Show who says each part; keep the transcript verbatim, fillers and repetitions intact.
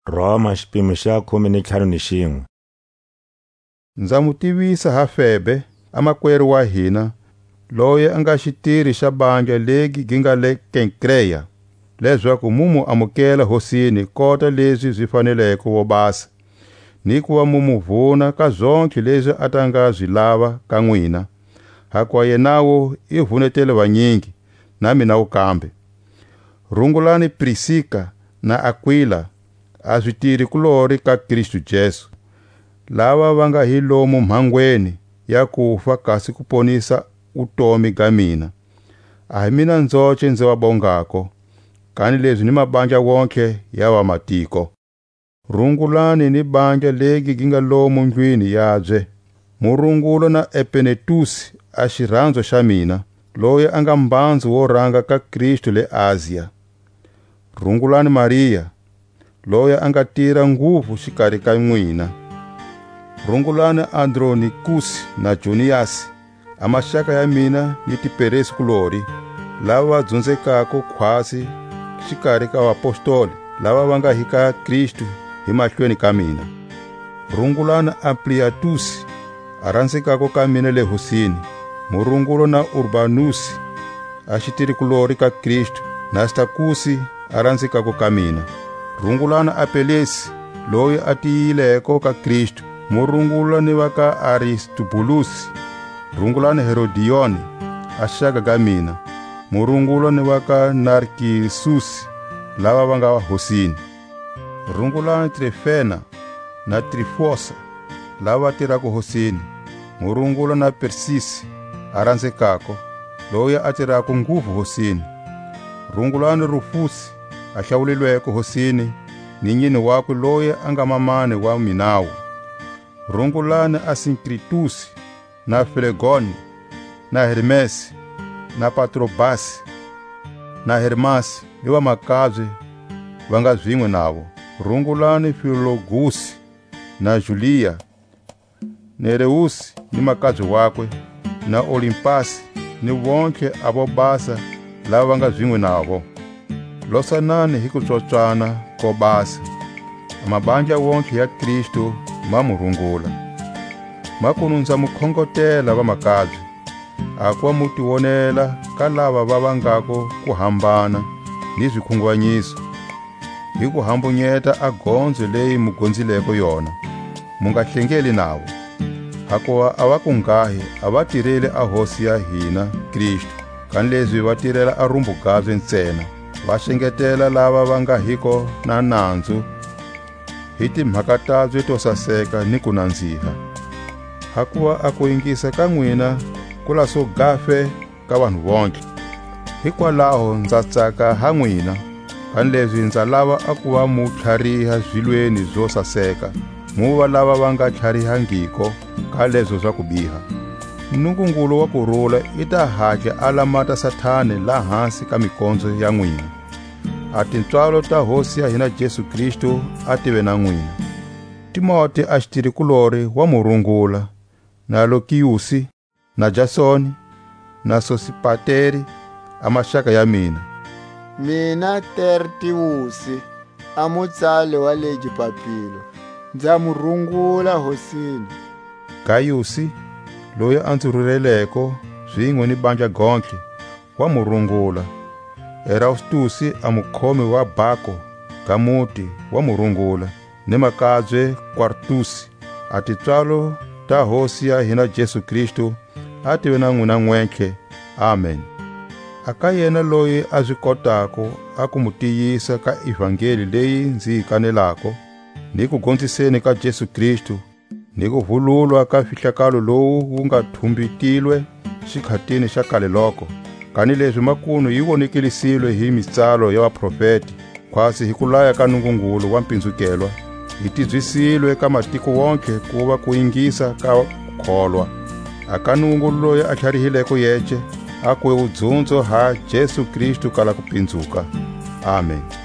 Speaker 1: Roma xipimo xa khume ni ntlhanu ni xin'we.
Speaker 2: Ndza mu tivisa ha Febe, amakwerhu wa hina, loyi a nga xitirhi xa bandla legi gi nga le Kenkreya, leswaku mu mu amukela hosini kota leswi zwi faneleke wo basa, ni ku va mu mu vuna ka zonke leswi a ta nga zwi lava ka n'wina. Hakuva yenawo i vunetele vanyingi, na mina ukambe. Rungulani Prisika na Aquila, a swi tiri kulori ka Kristu Jesu, lava va nga hi lomu mhangweni ya kufa kasi ku ponisa utomi ga mina. A hi mina nzoche ndzi va bongako, kani leswi ni mabandla wonke ya va matiko. Rungulani ni bandla legi gi nga lomu ndlwini yabye. Murungulo na Epenetusi a xirhandzu xa mina, loyi a nga mbandzu wo ranga ka Kristu le Asia. Rungulani Maria, loyi a nga tira nguvu xikarhi ka n'wina. Rungulani Andronikusi na Juniasi, a maxaka ya mina ni Tiperesi kulori, lava va dzundzekako khwasi xikarhi ka vaapostoli lava va nga hi ka Kristu hi mahlweni ka mina. Rungulani Ampliatusi, a rhandzekako ka mina le hosini. Murungulo na Urbanusi, a xitiri kulori ka Kristu, na Stakusi a rhandzekako ka mina. Rungulani Apelesi, loyi a tiyileko ka Kristu. Murungulo ni va ka Aristobulusi. Rungulani Herodioni, a xaka ka mina. Murungulo ni va ka Narkisusi, lava va nga hosini. Rungulani Trifena na Trifosa, lava tirako hosini. Murungulo na Persisi, a rhandzekako, loyi a tirako nguvu hosini. Rungulani Rufusi, a hlawulilweko hosini, ni nyini wakwe loyi a nga mamani wa minawu. Rungulani Asinkritusi na Felegoni na Hermesi na Patrobasi na Hermasi ni va makabye va nga zwin'we navo. Rungulani Filologusi na Julia, Nereusi ni makabye wakwe, na Olimpasi ni wonke avo basa lava va nga zwin'we navo. Losanani hi kutsotswana ko basa. Amabandla wonke ya Kristu ma murungula. Makunu ndza mukhongotela va makabye, akuva mutivonela ka lava va vangako ku hambana ni zwikhungwanyiso, hi ku hambunyeta agondzo leyi mugondzileko yona. Mu nga hlengeli navo. Hakuva a va ku ngahi a va tireli a hosi ya hina Kristu, kani leswi va tirela a rumbu gabye ntsena. Va xengetela lava va nga hiko na nandzu hi timhaka tabye to saseka ni ku nandziha. Hakuva a ku yingisa ka n'wina ku laso gafe ka vanhu vonke. Hikwalaho ndza tsaka ha n'wina, kani leswi ndza lava a ku va mu tlhariha zwilweni zo saseka, mu va lava va nga tlharihangiko ka leswo swa ku biha. Nungungulu wa kurula i ta hatla a lamata Sathane la hansi ka mikondzo ya n'wina. A tintswalo ta hosi ya hina Jesu Kristu a tive na n'wina. Timote a xitiri kulori wa murungula, na Lokiyusi na Jasoni na Sosipateri, a maxaka ya mina.
Speaker 3: Mina Tertiusi, a mutsali wa legi papilo, ndza murungula hosini.
Speaker 2: Gayusi, loyi a ndzi rhurheleko zwin'we ni bandla gonke, wa murungula. Eraustusi, a mukhomi wa bako Gamuti, wa murungula, ni makabye Kwartusi. A tintswalo ta hosi ya hina Jesu Kristu a tive na n'wina n'wentlhe. Amen. Aka yena loyi a swi kotako a ku mu tiyisa ka ivhangeli leyi ndzi yi kanelako, ni ku gondziseni ka Jesu Kristu, ni ku vululwa ka fihlakalo lowu wu nga thumbitilwe xikhatini xa kale loko, kani leswi makunu yi vonekelisile hi mitsalo ya vaprofeti, khwasi hi ku laya ka Nungungulu wa mpindzukelwa, hi tibyisile ka matiko wonke ku va ku yingisa ka kholwa. Aka Nungungulu loyi a tlharihileko yeche, a kuwe udzundzo ha Jesu Kristu kala ku pindzuka. Amen.